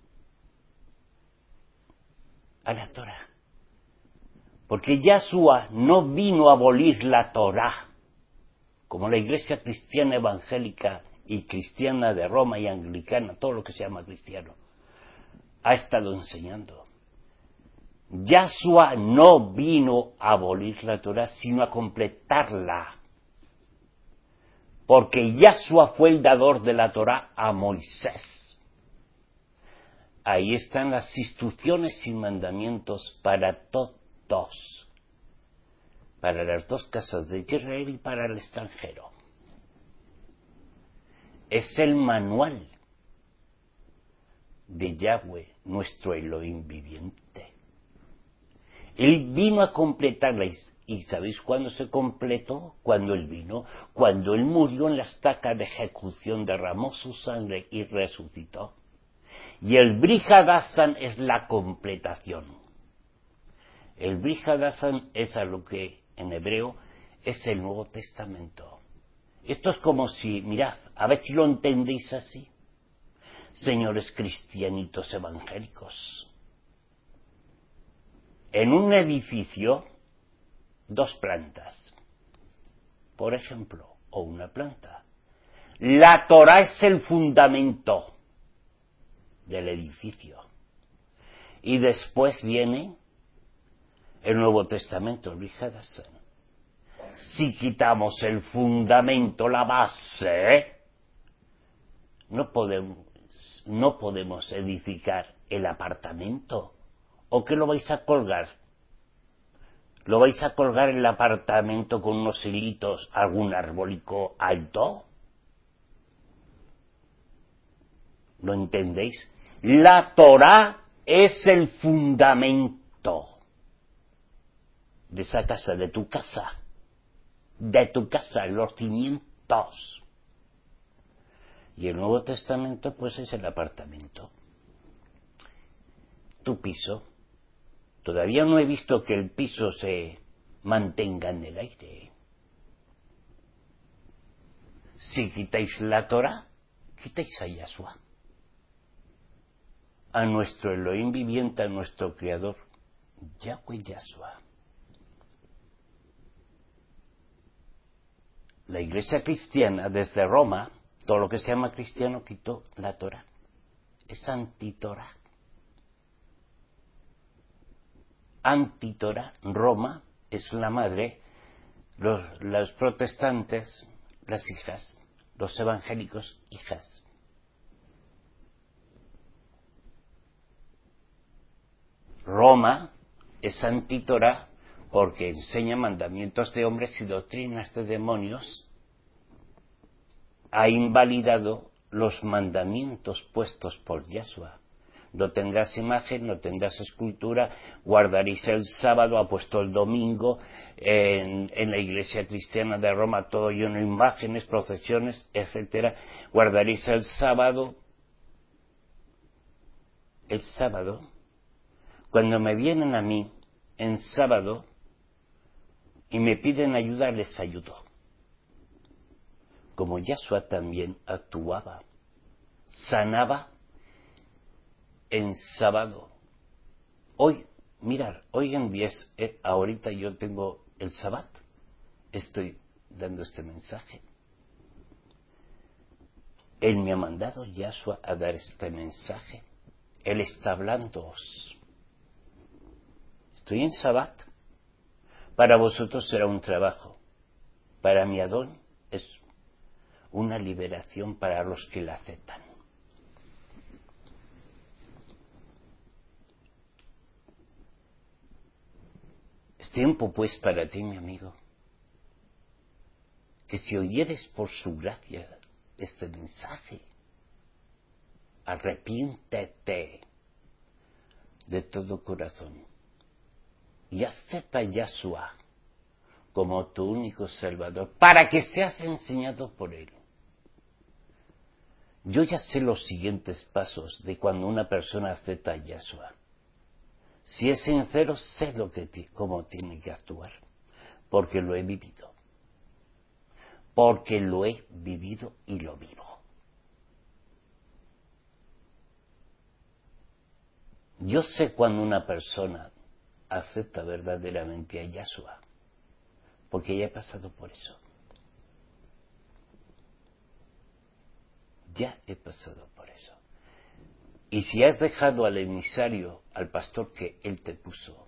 A la Torah. Porque Yahshua no vino a abolir la Torah, como la iglesia cristiana evangélica y cristiana de Roma y anglicana, todo lo que se llama cristiano, ha estado enseñando. Yahshua no vino a abolir la Torah, sino a completarla. Porque Yahshua fue el dador de la Torah a Moisés. Ahí están las instrucciones y mandamientos para todos. Para las dos casas de Israel y para el extranjero. Es el manual de Yahweh, nuestro Elohim viviente. Él vino a completarla. ¿Y sabéis cuándo se completó? Cuando Él vino. Cuando Él murió en la estaca de ejecución, derramó su sangre y resucitó. Y el Brit Hadashah es la completación. El Brit Hadashah es a lo que en hebreo es el Nuevo Testamento. Esto es como si, mirad, a ver si lo entendéis así, señores cristianitos evangélicos. En un edificio, dos plantas, por ejemplo, o una planta. La Torah es el fundamento del edificio. Y después viene el Nuevo Testamento, el Brit Hadashah. Si quitamos el fundamento, la base, no podemos, no podemos edificar el apartamento. ¿O qué lo vais a colgar? ¿Lo vais a colgar en el apartamento con unos hilitos, algún arbolico alto? ¿Lo entendéis? La Torá es el fundamento de esa casa, de tu casa, de tu casa, los cimientos. Y el Nuevo Testamento, pues, es el apartamento. Tu piso. Todavía no he visto que el piso se mantenga en el aire. Si quitáis la Torá, quitáis a Yahshua, a nuestro Elohim viviente, a nuestro Creador, Yahweh Yahshua. La Iglesia cristiana, desde Roma, todo lo que se llama cristiano quitó la Torá. Es antitorá. Antitorá. Roma es la madre, los, los protestantes, las hijas, los evangélicos, hijas. Roma es antitorá porque enseña mandamientos de hombres y doctrinas de demonios. Ha invalidado los mandamientos puestos por Yahshua. No tendrás imagen, no tendrás escultura, guardaréis el sábado, ha puesto el domingo, en, en la iglesia cristiana de Roma todo lleno de imágenes, procesiones, etcétera. Guardaréis el sábado. El sábado, cuando me vienen a mí en sábado y me piden ayuda, les ayudo. Como Yahshua también actuaba, sanaba en sábado. Hoy, mirad, hoy en día, eh, ahorita yo tengo el Sabbat, estoy dando este mensaje. Él me ha mandado, Yahshua, a dar este mensaje. Él está hablándoos. Estoy en Sabbat. Para vosotros será un trabajo. Para mi Adón es una liberación para los que la aceptan. Es tiempo, pues, para ti, mi amigo, que si oyeres por su gracia este mensaje, arrepiéntete de todo corazón y acepta a Yahshua como tu único Salvador, para que seas enseñado por Él. Yo ya sé los siguientes pasos de cuando una persona acepta a Yahshua. Si es sincero, sé lo que cómo tiene que actuar, porque lo he vivido. Porque lo he vivido y lo vivo. Yo sé cuando una persona acepta verdaderamente a Yahshua, porque ya he pasado por eso. Ya he pasado por eso. Y si has dejado al emisario, al pastor que él te puso,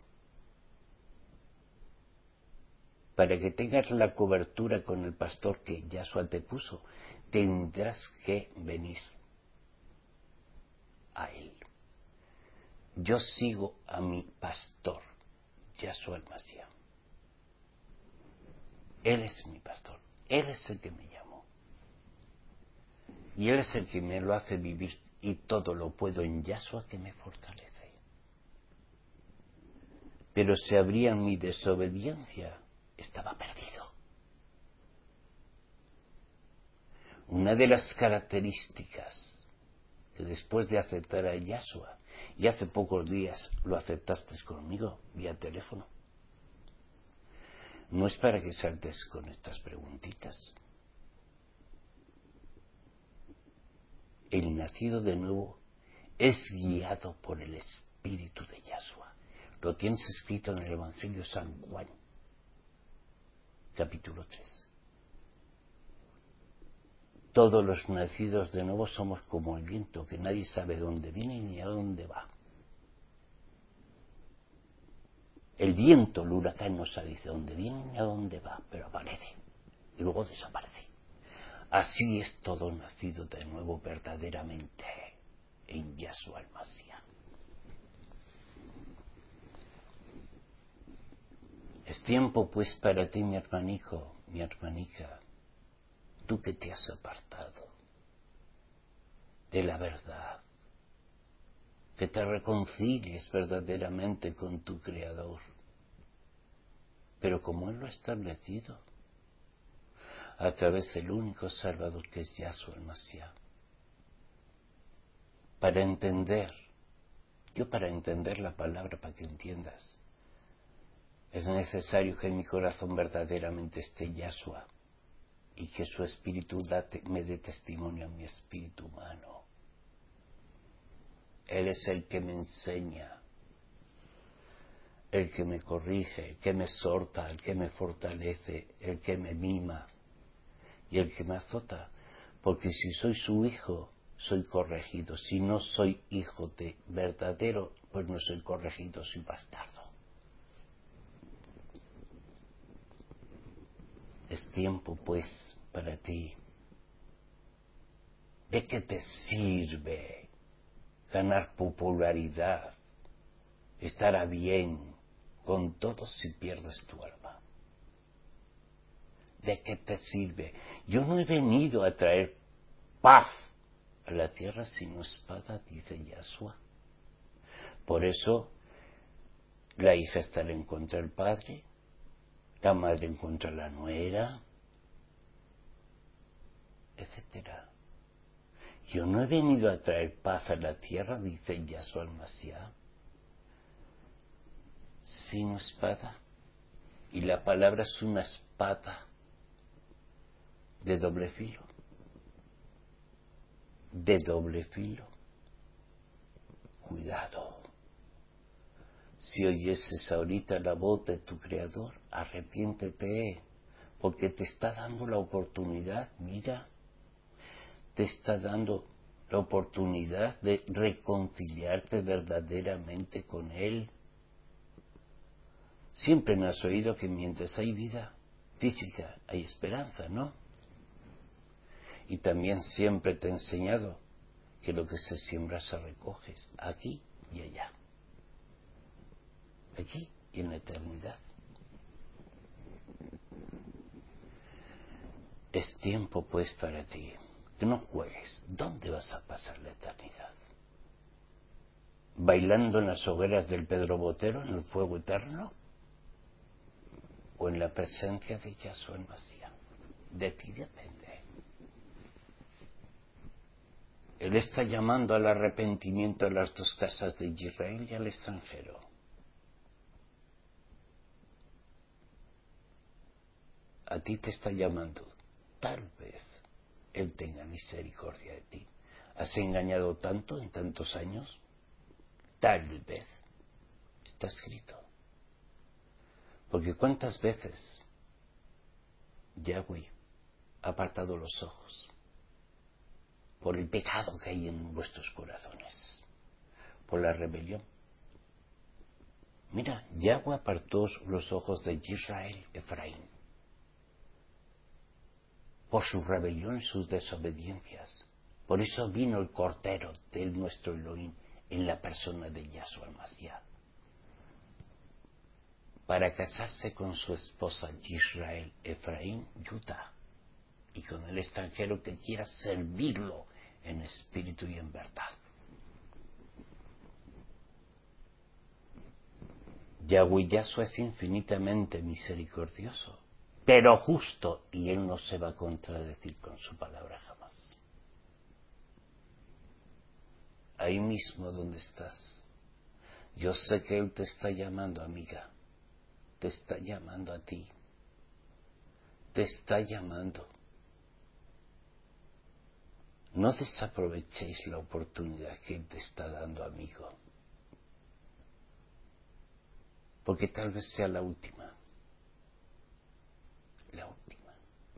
para que tengas la cobertura con el pastor que Yahshua te puso, tendrás que venir a él. Yo sigo a mi pastor, Yahshua el Mashiach. Él es mi pastor, él es el que me llamó. Y él es el que me lo hace vivir, y todo lo puedo en Yahshua que me fortalece. Pero si habría mi desobediencia, estaba perdido. Una de las características que después de aceptar a Yahshua, y hace pocos días lo aceptaste conmigo vía teléfono, no es para que saltes con estas preguntitas. El nacido de nuevo es guiado por el Espíritu de Yahshua. Lo tienes escrito en el Evangelio de San Juan, capítulo tres. Todos los nacidos de nuevo somos como el viento, que nadie sabe dónde viene ni a dónde va. El viento, el huracán, no sabe de dónde viene ni a dónde va, pero aparece y luego desaparece. Así es todo nacido de nuevo verdaderamente en Yahshua el Mashiach. Es tiempo pues para ti, mi hermanico, mi hermanica, tú que te has apartado. de la verdad, que te reconcilies verdaderamente con tu Creador, pero como Él lo ha establecido, a través del único Salvador que es Yahshua el Mashiach. Para entender, yo para entender la palabra, para que entiendas, es necesario que en mi corazón verdaderamente esté Yahshua y que su espíritu me dé testimonio a mi espíritu humano. Él es el que me enseña, el que me corrige, el que me exhorta, el que me fortalece, el que me mima y el que me azota. Porque si soy su hijo, soy corregido. Si no soy hijo de verdadero, pues no soy corregido, soy bastardo. Es tiempo, pues, para ti. ¿De qué te sirve ganar popularidad, estar a bien con todos si pierdes tu alma? ¿De qué te sirve? Yo no he venido a traer paz a la tierra sino espada, dice Yahshua. Por eso la hija estará en contra del padre, la madre en contra de la nuera, etcétera. Yo no he venido a traer paz a la tierra, dice Yahshua el Mashiach, sino espada. Y la palabra es una espada de doble filo. De doble filo. Cuidado. Si oyeses ahorita la voz de tu Creador, arrepiéntete, porque te está dando la oportunidad, mira, te está dando la oportunidad de reconciliarte verdaderamente con Él. Siempre me has oído que mientras hay vida física hay esperanza, ¿no? Y también siempre te he enseñado que lo que se siembra se recoge aquí y allá. Aquí y en la eternidad. Es tiempo pues para ti que no juegues. ¿Dónde vas a pasar la eternidad? ¿Bailando en las hogueras del Pedro Botero en el fuego eterno? ¿O en la presencia de Yahshua el Mashiach? De ti depende. Él está llamando al arrepentimiento a las dos casas de Israel y al extranjero. A ti te está llamando. Tal vez Él tenga misericordia de ti. ¿Has engañado tanto en tantos años? Tal vez. Está escrito. Porque cuántas veces Yahweh ha apartado los ojos por el pecado que hay en vuestros corazones, por la rebelión. Mira, Yahweh apartó los ojos de Israel, Efraín, por su rebelión y sus desobediencias. Por eso vino el Cordero de nuestro Elohim en la persona de Yahshua el Mashiach, para casarse con su esposa Israel, Efraín, Judá, y con el extranjero que quiera servirlo en espíritu y en verdad. Yahweh Yahshua es infinitamente misericordioso, pero justo, y Él no se va a contradecir con su palabra jamás. Ahí mismo donde estás, yo sé que Él te está llamando, amiga, te está llamando a ti, te está llamando. No desaprovechéis la oportunidad que Él te está dando, amigo, porque tal vez sea la última, la última.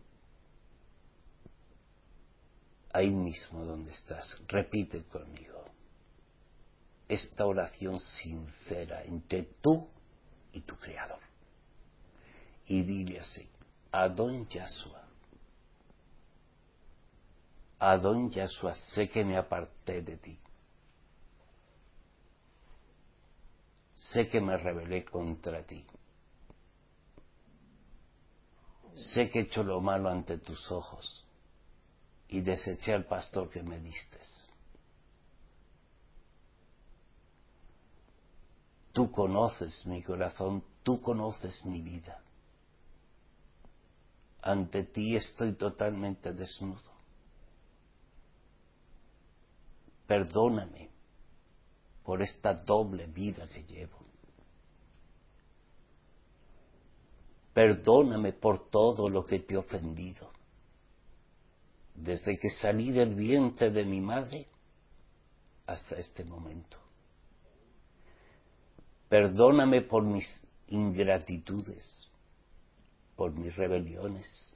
Ahí mismo donde estás, repite conmigo esta oración sincera entre tú y tu Creador. Y dile así: Adón Yahshua, Adón Yahshua, sé que me aparté de ti. Sé que me rebelé contra ti. Sé que he hecho lo malo ante tus ojos y deseché al pastor que me distes. Tú conoces mi corazón, tú conoces mi vida. Ante ti estoy totalmente desnudo. Perdóname por esta doble vida que llevo. Perdóname por todo lo que te he ofendido. Desde que salí del vientre de mi madre hasta este momento. Perdóname por mis ingratitudes, por mis rebeliones,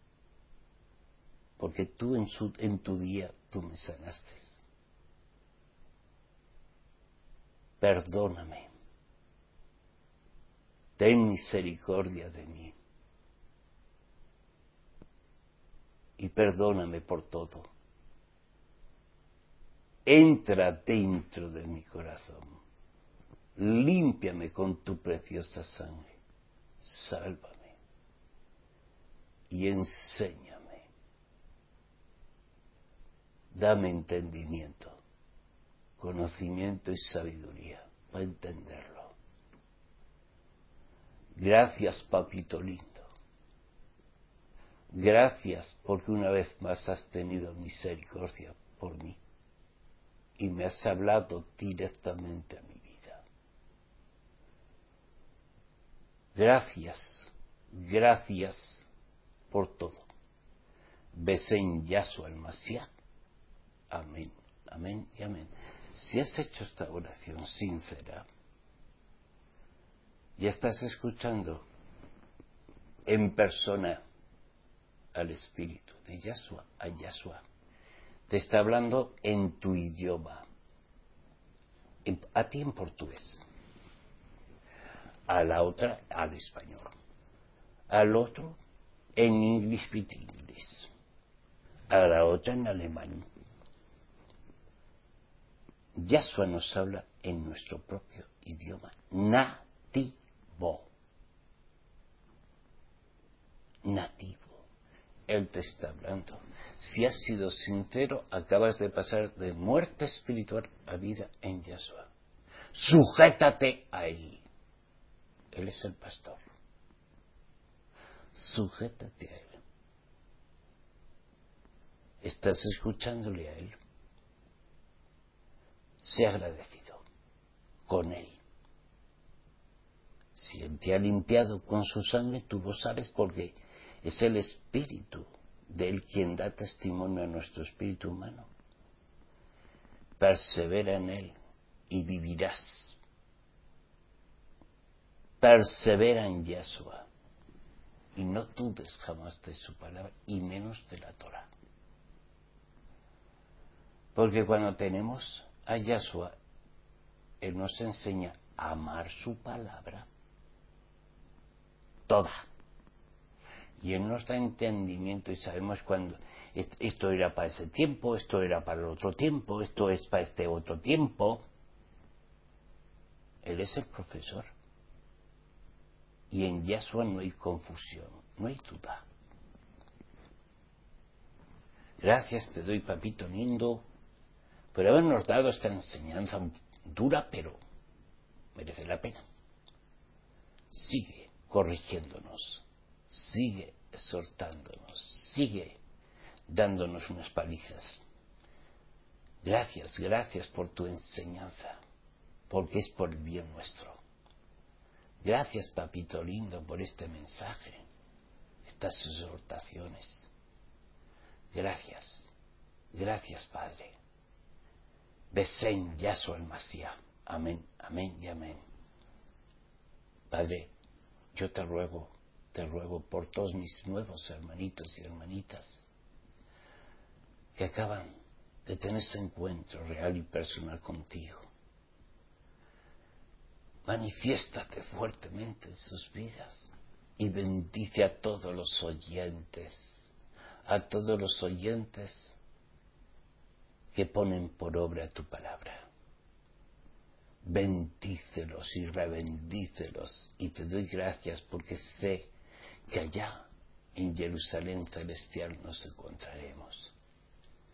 porque tú en, su, en tu día tú me sanaste. Perdóname, ten misericordia de mí y perdóname por todo. Entra dentro de mi corazón, límpiame con tu preciosa sangre, sálvame y enséñame. Dame entendimiento, conocimiento y sabiduría para entenderlo. Gracias, papito lindo. Gracias porque una vez más has tenido misericordia por mí y me has hablado directamente a mi vida. Gracias, gracias por todo. Besen Yahshua el Mashiach. Amén, amén y amén. Si has hecho esta oración sincera y estás escuchando en persona al Espíritu de Yahshua, a Yahshua, te está hablando en tu idioma, en, a ti en portugués, a la otra al español, al otro en English speaking English, a la otra en alemán. Yahshua nos habla en nuestro propio idioma nativo. Nativo. Él te está hablando. Si has sido sincero, acabas de pasar de muerte espiritual a vida en Yahshua. Sujétate a Él. Él es el pastor. Sujétate a Él. ¿Estás escuchándole a Él? Sé agradecido con Él. Si Él te ha limpiado con su sangre, tú lo sabes porque es el Espíritu de Él quien da testimonio a nuestro espíritu humano. Persevera en Él y vivirás. Persevera en Yahshua y no dudes jamás de su palabra y menos de la Torah. Porque cuando tenemos a Yahshua, Él nos enseña a amar su palabra toda. Y Él nos da entendimiento y sabemos cuando esto era para ese tiempo, esto era para el otro tiempo, esto es para este otro tiempo. Él es el profesor. Y en Yahshua no hay confusión, no hay duda. Gracias te doy, papito lindo, por habernos dado esta enseñanza dura, pero merece la pena. Sigue corrigiéndonos, sigue exhortándonos, sigue dándonos unas palizas. Gracias, gracias por tu enseñanza, porque es por el bien nuestro. Gracias, papito lindo, por este mensaje, estas exhortaciones. Gracias, gracias, Padre. Besen Yahshua el Mashiach. Amén, amén y amén. Padre, yo te ruego, te ruego por todos mis nuevos hermanitos y hermanitas que acaban de tener ese encuentro real y personal contigo. Manifiéstate fuertemente en sus vidas y bendice a todos los oyentes, a todos los oyentes que ponen por obra tu palabra. Bendícelos y rebendícelos y te doy gracias porque sé que allá en Jerusalén celestial nos encontraremos.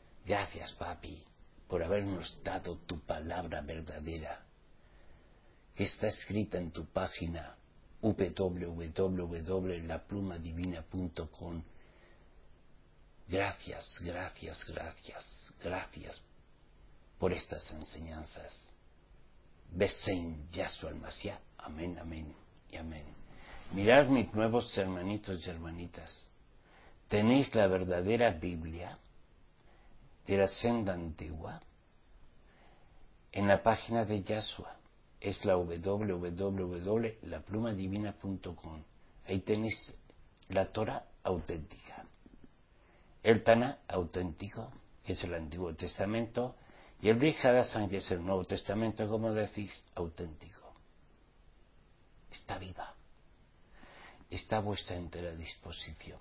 Gracias, papi, por habernos dado tu palabra verdadera que está escrita en tu página w w w punto la pluma divina punto com. Gracias, gracias, gracias, gracias por estas enseñanzas. Besen Yahshua el Mashiach. Amén, amén y amén. Mirad, mis nuevos hermanitos y hermanitas, tenéis la verdadera Biblia de la senda antigua en la página de Yahshua. Es la w w w punto la pluma divina punto com. Ahí tenéis la Torah auténtica, el Taná auténtico, que es el Antiguo Testamento, y el Brit Hadashah, que es el Nuevo Testamento, como decís, auténtico. Está viva, está a vuestra entera disposición.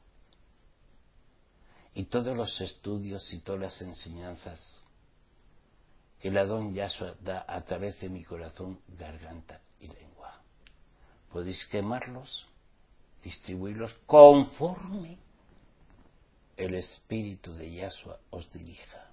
Y todos los estudios y todas las enseñanzas que el Adón Yahshua da a través de mi corazón, garganta y lengua. Podéis quemarlos, distribuirlos conforme el Espíritu de Yahshua os dirija.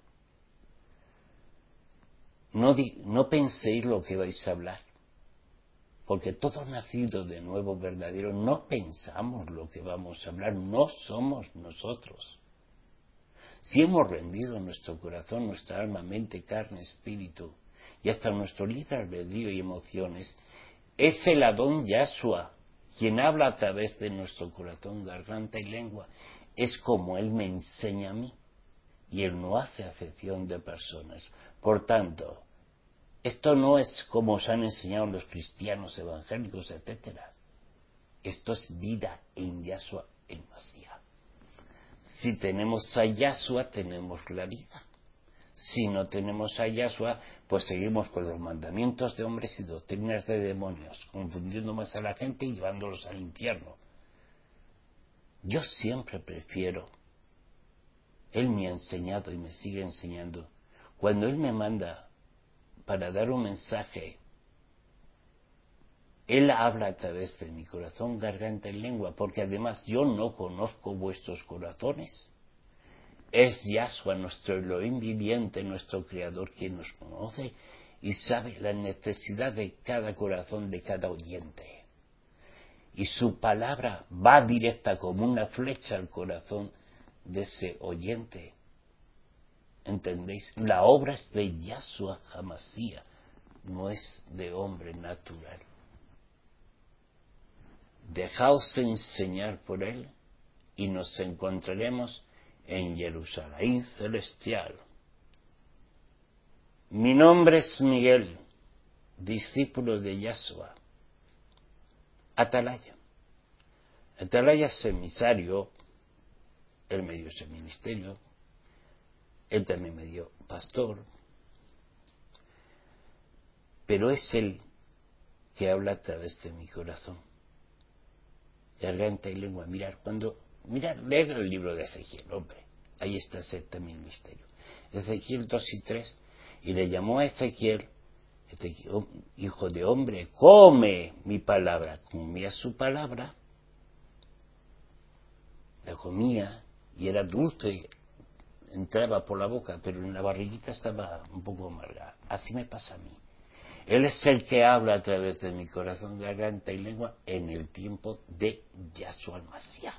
No, di, no penséis lo que vais a hablar, porque todos nacidos de nuevo verdadero no pensamos lo que vamos a hablar, no somos nosotros. Si hemos rendido nuestro corazón, nuestra alma, mente, carne, espíritu y hasta nuestro libre albedrío y emociones, es el Adón Yahshua quien habla a través de nuestro corazón, garganta y lengua. Es como Él me enseña a mí y Él no hace acepción de personas. Por tanto, esto no es como os han enseñado los cristianos evangélicos, etcétera. Esto es vida en Yahshua el Mashiach. Si tenemos a Yahshua, tenemos la vida. Si no tenemos a Yahshua, pues seguimos con los mandamientos de hombres y doctrinas de demonios, confundiendo más a la gente y llevándolos al infierno. Yo siempre prefiero, Él me ha enseñado y me sigue enseñando, cuando Él me manda para dar un mensaje, Él habla a través de mi corazón, garganta y lengua, porque además yo no conozco vuestros corazones. Es Yahshua, nuestro Elohim viviente, nuestro Creador, quien nos conoce y sabe la necesidad de cada corazón, de cada oyente. Y su palabra va directa como una flecha al corazón de ese oyente. ¿Entendéis? La obra es de Yahshua HaMashiach, no es de hombre natural. Dejaos enseñar por Él y nos encontraremos en Jerusalén celestial. Mi nombre es Miguel, discípulo de Yahshua. Atalaya. Atalaya es emisario, él me dio ese ministerio, él también me dio pastor, pero es Él que habla a través de mi corazón. Garganta y lengua, mirar, cuando, mirar, leer el libro de Ezequiel, hombre, ahí está ese también misterio. Ezequiel dos y tres, y le llamó a Ezequiel, Ezequiel, hijo de hombre, come mi palabra, comía su palabra, la comía, y era dulce, entraba por la boca, pero en la barriguita estaba un poco amarga. Así me pasa a mí. Él es el que habla a través de mi corazón, garganta y lengua en el tiempo de Yahshua el Mashiach.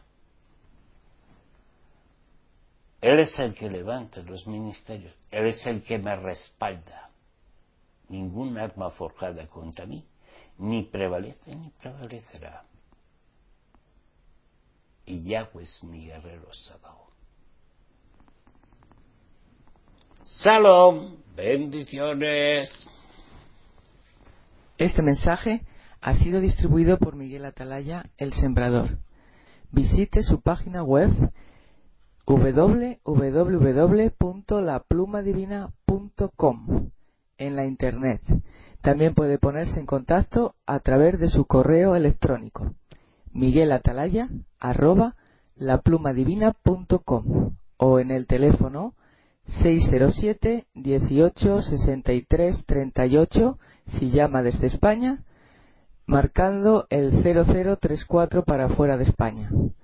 Él es el que levanta los ministerios. Él es el que me respalda. Ningún arma forjada contra mí ni prevalece ni prevalecerá. Y Yahweh es mi guerrero Sabaoth. Salom, bendiciones. Este mensaje ha sido distribuido por Miguel Atalaya, el Sembrador. Visite su página web w w w punto la pluma divina punto com en la internet. También puede ponerse en contacto a través de su correo electrónico miguelatalaya arroba la pluma divina punto com o en el teléfono seis cero siete, dieciocho, sesenta y tres, treinta y ocho si llama desde España, marcando el cero cero tres cuatro para fuera de España.